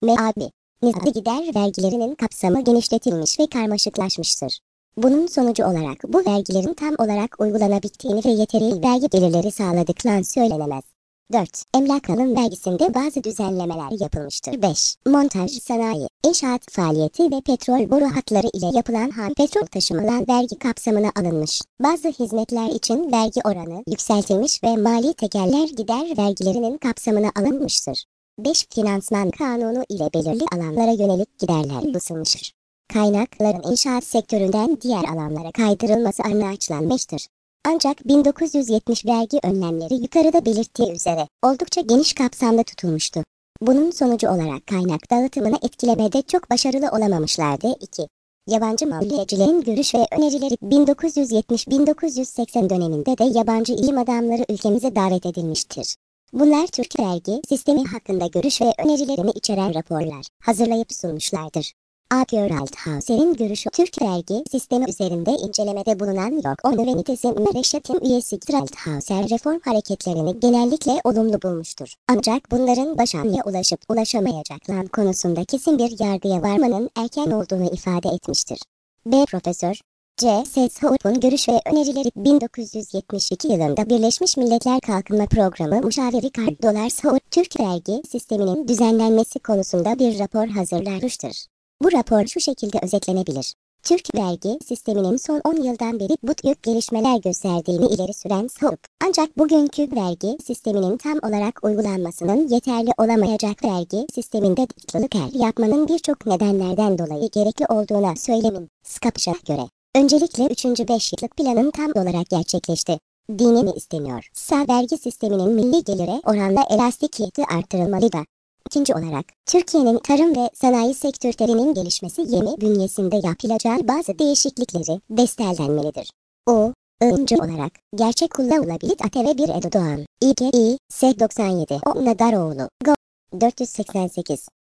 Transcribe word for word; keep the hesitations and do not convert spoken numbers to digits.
M A B, nizami gider vergilerinin kapsamı genişletilmiş ve karmaşıklaşmıştır. Bunun sonucu olarak bu vergilerin tam olarak uygulanabildiğini ve yeteri vergi gelirleri sağladıklarını söylenemez. dört. Emlak alım vergisinde bazı düzenlemeler yapılmıştır. beş. Montaj sanayi, inşaat faaliyeti ve petrol boru hatları ile yapılan ham petrol taşımalar vergi kapsamına alınmış. Bazı hizmetler için vergi oranı yükseltilmiş ve mali tekeller gider vergilerinin kapsamına alınmıştır. beş. Finansman kanunu ile belirli alanlara yönelik giderler kısılmıştır. Kaynakların inşaat sektöründen diğer alanlara kaydırılması amaçlanmıştır. Ancak bin dokuz yüz yetmiş vergi önlemleri yukarıda belirttiği üzere oldukça geniş kapsamda tutulmuştu. Bunun sonucu olarak kaynak dağıtımını etkilemede çok başarılı olamamışlardı. iki. Yabancı maliyeçilerin görüş ve önerileri bin dokuz yüz yetmiş bin dokuz yüz seksen döneminde de yabancı ilim adamları ülkemize davet edilmiştir. Bunlar Türk vergi sistemi hakkında görüş ve önerilerini içeren raporlar hazırlayıp sunmuşlardır. A. Geraldhauser'in görüşü Türk vergi sistemi üzerinde incelemede bulunan Yok Onu ve Nitesim Müreşşat'ın üyesi Geraldhauser reform hareketlerini genellikle olumlu bulmuştur. Ancak bunların başarıya ulaşıp ulaşamayacaklar konusunda kesin bir yargıya varmanın erken olduğunu ifade etmiştir. B. Profesör C. S. Saup'un görüş ve önerileri bin dokuz yüz yetmiş iki yılında Birleşmiş Milletler Kalkınma Programı müşaviri Carl Saup, Türk vergi sisteminin düzenlenmesi konusunda bir rapor hazırlamıştır. Bu rapor şu şekilde özetlenebilir. Türk vergi sisteminin son on yıldan beri büyük gelişmeler gösterdiğini ileri süren Saup, ancak bugünkü vergi sisteminin tam olarak uygulanmasının yeterli olamayacak vergi sisteminde değişiklikler yapmanın birçok nedenlerden dolayı gerekli olduğuna söylemin. Skapş'a göre, öncelikle üçüncü beş yıllık planın tam olarak gerçekleşti. Dini mi isteniyor? Sağ vergi sisteminin milli gelire oranla elastikiyeti artırılmalı da. İkinci olarak, Türkiye'nin tarım ve sanayi sektörlerinin gelişmesi yeni bünyesinde yapılacağı bazı değişiklikleri desteklenmelidir. O, önce olarak, gerçek kullanılabilir A T V bir Erdoğan, İ G İ, S doksan yedi, O Nadaroğlu, Go, dört yüz seksen sekiz.